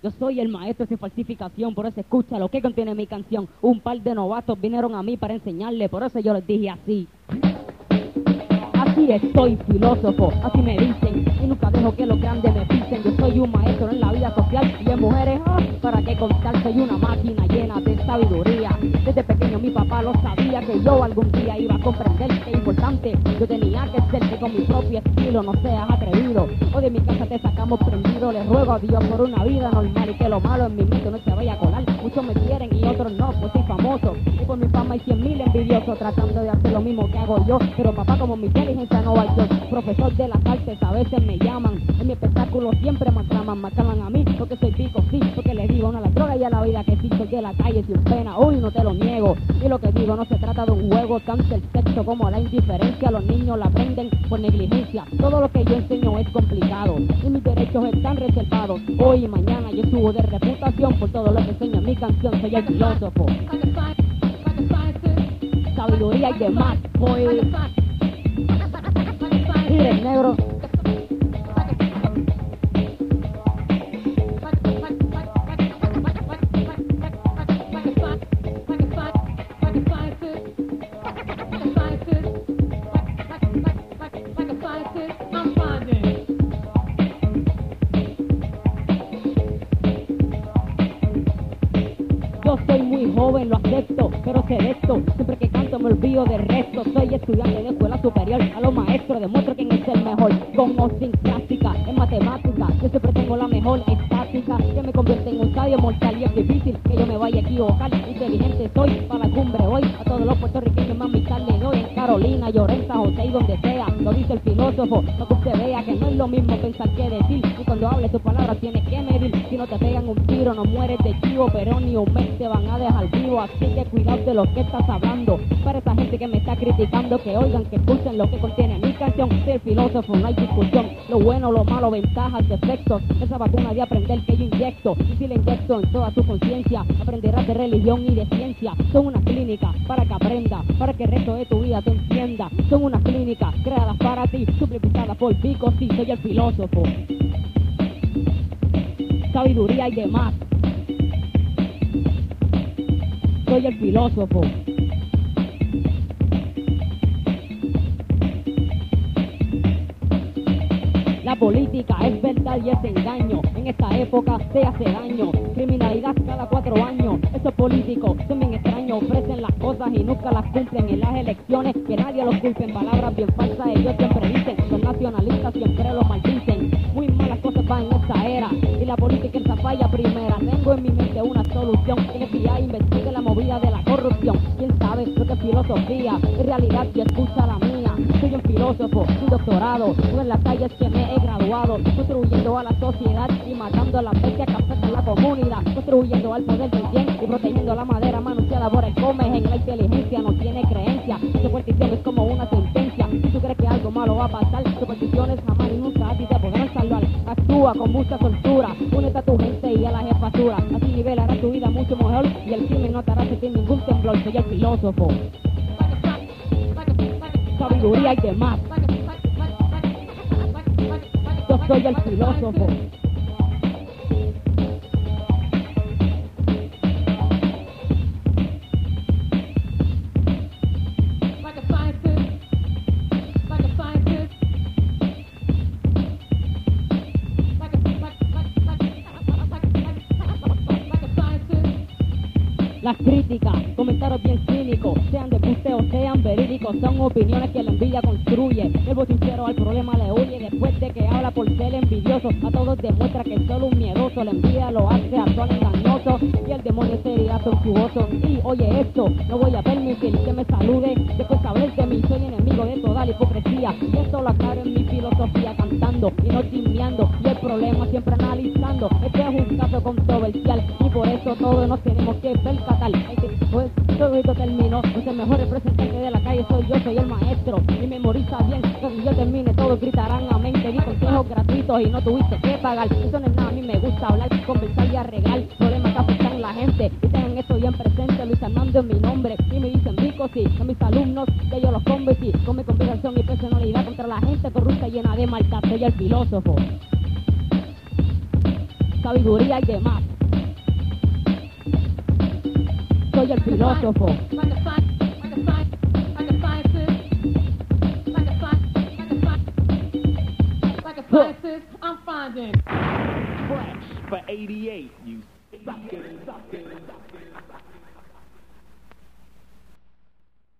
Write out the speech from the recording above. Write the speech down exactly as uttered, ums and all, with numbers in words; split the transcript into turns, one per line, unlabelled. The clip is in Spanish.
Yo soy el maestro sin falsificación, por eso escucha lo que contiene mi canción. Un par de novatos vinieron a mí para enseñarle, por eso yo les dije así. Así estoy, filósofo, así me dicen, y nunca dejo que los grandes me pisen. Yo soy un maestro en la vida social y en mujeres, ah, para qué contar, soy una máquina llena de sabiduría. Desde pequeño mi papá lo sabía, que yo algún día iba a comprender que es importante. Yo tenía que ser que con mi propio estilo no seas atrevido, o de mi casa te sacamos prendido. Le ruego a Dios por una vida normal y que lo malo en mi mente no se vaya a colar. Muchos me quieren y otros no, pues soy famoso, y por mi fama hay cien mil envidiosos tratando de hacer lo mismo que hago yo. Pero papá, como mi inteligencia no va yo, profesor de las artes a veces me llaman. En mi espectáculo siempre me aclaman, me aclaman a mí porque soy pico, sí, porque le digo no a la droga y a la vida que sí, soy de la calle sin pena, uy, no te lo niego. Y lo que digo no se trata de un juego, tanto el sexo como la indiferencia, los niños la aprenden por negligencia. Todo lo que yo enseño es complicado y mis derechos están reservados. Hoy y mañana yo subo de reputación por todo lo que enseño en mi canción, soy el filósofo. Sabiduría y demás, voy. Mire, negro. Yo soy muy joven, lo acepto, pero sé de esto. Siempre que canto me olvido del resto. Soy estudiante de escuela superior, a los maestros demuestro quién es el mejor. Con o sin clásica, en matemática, yo siempre tengo la mejor estática, que me convierte en un sabio mortal y es difícil que yo me vaya a equivocar. Inteligente soy, para la cumbre voy, a todos los puertorriqueños mami le doy. En Carolina, Llorenza, José y donde sea, lo dice el filósofo, no que usted vea que no es lo mismo pensar que decir. Y cuando hables tus palabras tienes que medir, si no te pegan un tiro no mueres de chivo, pero ni un mes te van a dejar vivo. Así que cuidado de lo que estás hablando, para esa gente que me está criticando, que oigan, que escuchen lo que contiene mi canción. Soy el filósofo, no hay discusión, lo bueno, lo malo, ventajas, defectos, esa vacuna de aprender que yo inyecto, y si la inyecto en toda su conciencia, aprenderás de religión y de ciencia. Son una clínica para que aprenda, para que el resto de tu vida te entienda. Son una clínica creadas para ti, supervisadas por Pico, sí, soy el filósofo. Sabiduría y demás, soy el filósofo. La política es verdad y es engaño, en esta época se hace daño, criminalidad cada cuatro años, esos políticos son bien extraños, ofrecen las cosas y nunca las cumplen en las elecciones, que nadie los culpe en palabras bien falsas, ellos siempre dicen, los nacionalistas siempre los maldicen, muy malas cosas van en esta era, y la política en esa falla primera. Tengo en mi mente una solución, que el F B I investigue la movida de la corrupción, quién sabe lo que es filosofía, en realidad yo escucha la mía, soy un filósofo, un doctorado, no en las calles que me he graduado, construyendo a la sociedad y matando a la bestia que afecta a la comunidad, construyendo al poder del bien y protegiendo la madera manoseada por el Gómez. En la inteligencia no tiene creencia, superstición es como una sentencia, si tú crees que algo malo va a pasar, supersticiones jamás y nunca a ti te podrán salvar. Actúa con mucha soltura, únete a tu gente y a la jefatura, así nivelará tu vida mucho mejor y el crimen no te hará sentir ningún temblor. Soy el filósofo, sabiduría y demás, yo soy el filósofo. Las críticas, comentarios bien cínicos, sean de pusteo, sean verídicos, son opiniones que la envidia construye. El voz sincero al problema le huye, después de que habla por ser envidioso, a todos demuestra que es solo un miedoso, la envidia lo hace actuar engañoso, y el demonio sería tortuoso. Y oye esto, no voy a permitir que me salude, después hablar de mí, soy enemigo de toda la hipocresía, y esto lo aclaro en mi filosofía cantando, y no chismeando, y el problema siempre analizando. Este es un caso controversial, y por eso todos nos tenemos que percatar. Pues todo esto terminó, pues el mejor representante de la calle soy yo, soy el maestro, y memoriza bien, cuando yo termine todos gritarán amén. Te di consejos gratuitos y no tuviste que pagar, eso no es nada, a mí me gusta hablar, conversar y arreglar problemas que afectan la gente, y tengan esto bien presente, Luis Armando es mi nombre, y me dicen Vico, sí, a mis alumnos, que yo los convencí, con mi conversación y personalidad contra la gente corrupta llena de maldad, soy el filósofo. sabiduría y demás. Soy el filósofo.
I'm finding fresh for eighty-eight, you suckers, suckers, suckers, suckers.